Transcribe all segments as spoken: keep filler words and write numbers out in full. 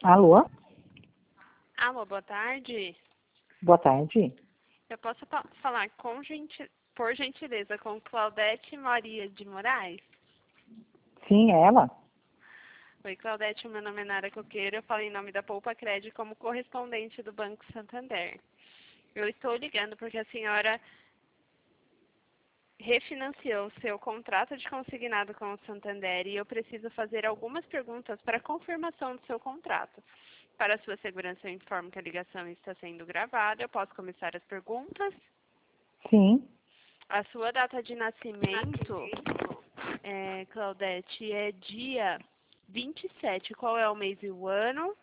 Alô? Alô, boa tarde. Boa tarde. Eu posso pa- falar com genti- por gentileza com Claudete Maria de Moraes? Sim, é ela? Oi, Claudete, meu nome é Nara Coqueiro, eu falo em nome da Poupa Crédito como correspondente do Banco Santander. Eu estou ligando porque a senhora refinanciou seu contrato de consignado com o Santander e eu preciso fazer algumas perguntas para confirmação do seu contrato. Para sua segurança, eu informo que a ligação está sendo gravada. Eu posso começar as perguntas? Sim. A sua data de nascimento, é, Claudete, é dia vinte e sete. Qual é o mês e o ano?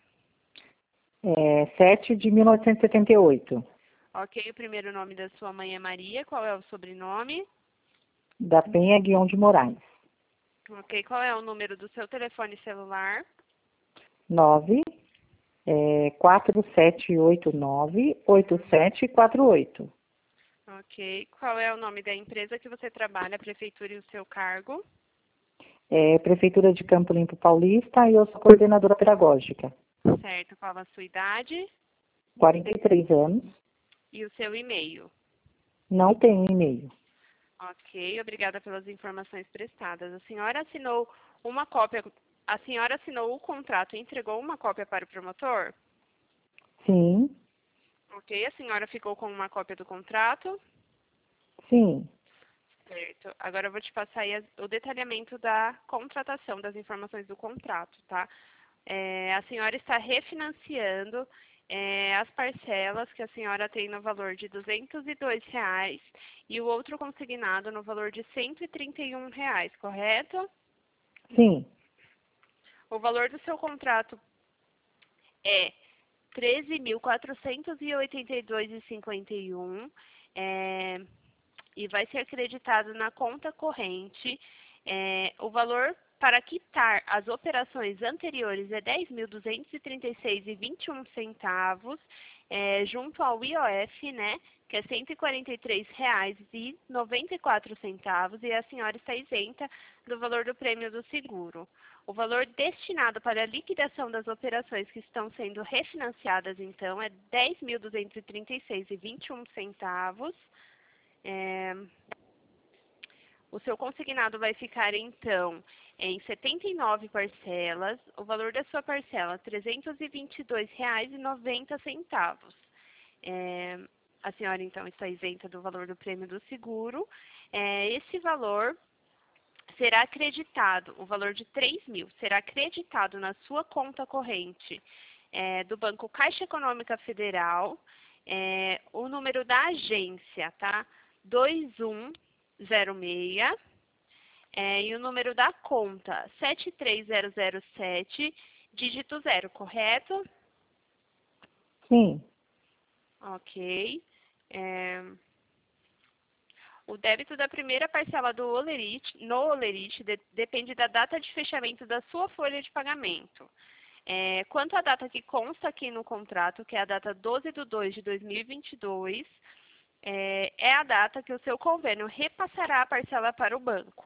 É sete de mil novecentos e setenta e oito. Ok, o primeiro nome da sua mãe é Maria. Qual é o sobrenome? Da Penha Guion de Moraes. Ok, qual é o número do seu telefone celular? nove é, quatro sete oito nove oito sete quatro oito. Ok, qual é o nome da empresa que você trabalha, a prefeitura e o seu cargo? É Prefeitura de Campo Limpo Paulista e eu sou coordenadora pedagógica. Certo, qual a sua idade quarenta e três anos. e o seu e-mail? Não tenho e-mail. Ok, obrigada pelas informações prestadas. A senhora assinou uma cópia, a senhora assinou o contrato e entregou uma cópia para o promotor? Sim. Ok, a senhora ficou com uma cópia do contrato? Sim. Certo. Agora eu vou te passar aí as- o detalhamento da contratação, das informações do contrato, tá? É, a senhora está refinanciando é, as parcelas que a senhora tem no valor de duzentos e dois reais e o outro consignado no valor de cento e trinta e um reais, correto? Sim. O valor do seu contrato é treze mil quatrocentos e oitenta e dois reais e cinquenta e um é, e vai ser acreditado na conta corrente. É, o valor para quitar as operações anteriores é dez mil duzentos e trinta e seis reais e vinte e um centavos, é, junto ao I O F, né, que é cento e quarenta e três reais e noventa e quatro centavos, e a senhora está isenta do valor do prêmio do seguro. O valor destinado para a liquidação das operações que estão sendo refinanciadas, então, é dez mil duzentos e trinta e seis reais e vinte e um centavos. É, o seu consignado vai ficar, então, em setenta e nove parcelas. O valor da sua parcela, trezentos e vinte e dois reais e noventa centavos. É, a senhora, então, está isenta do valor do prêmio do seguro. É, esse valor será acreditado, o valor de três mil, será acreditado na sua conta corrente é, do Banco Caixa Econômica Federal, é, o número da agência, tá? dois um zero seis, é, e o número da conta, sete três zero zero sete, dígito zero, correto? Sim. Ok. É, o débito da primeira parcela do Olerite, no Olerite de, depende da data de fechamento da sua folha de pagamento. É, quanto à data que consta aqui no contrato, que é a data doze de dois de dois mil e vinte e dois, é, é a data que o seu convênio repassará a parcela para o banco.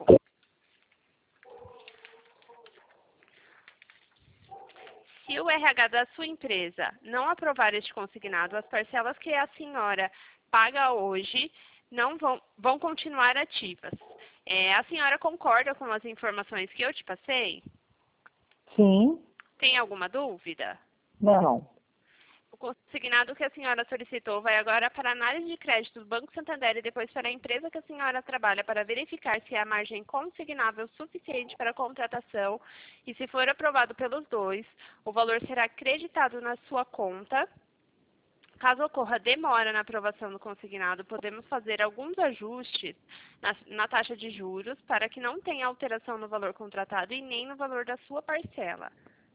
Se o R H da sua empresa não aprovar este consignado, as parcelas que a senhora paga hoje não vão, vão continuar ativas. É, a senhora concorda com as informações que eu te passei? Sim. Tem alguma dúvida? Não. O consignado que a senhora solicitou vai agora para a análise de crédito do Banco Santander e depois para a empresa que a senhora trabalha para verificar se há margem consignável suficiente para a contratação e, se for aprovado pelos dois, o valor será acreditado na sua conta. Caso ocorra demora na aprovação do consignado, podemos fazer alguns ajustes na, na taxa de juros para que não tenha alteração no valor contratado e nem no valor da sua parcela.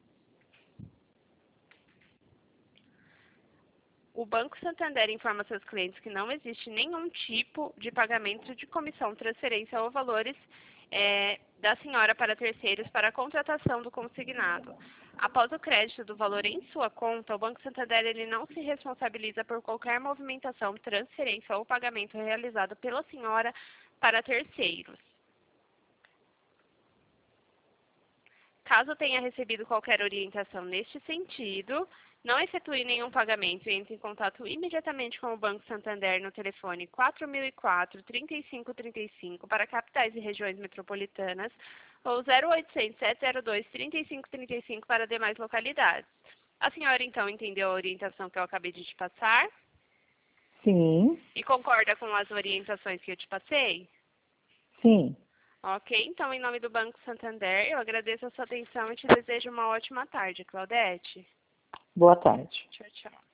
O Banco Santander informa seus clientes que não existe nenhum tipo de pagamento de comissão, transferência ou valores é, da senhora para terceiros para a contratação do consignado. Após o crédito do valor em sua conta, o Banco Santander ele não se responsabiliza por qualquer movimentação, transferência ou pagamento realizado pela senhora para terceiros. Caso tenha recebido qualquer orientação neste sentido, não efetue nenhum pagamento e entre em contato imediatamente com o Banco Santander no telefone quatro mil e quatro, trinta e cinco trinta e cinco para capitais e regiões metropolitanas ou zero oitocentos, sete zero dois, trinta e cinco trinta e cinco para demais localidades. A senhora, então, entendeu a orientação que eu acabei de te passar? Sim, E concorda com as orientações que eu te passei? sim. Ok, então, em nome do Banco Santander, eu agradeço a sua atenção e te desejo uma ótima tarde, Claudete. Boa tarde. Tchau, tchau.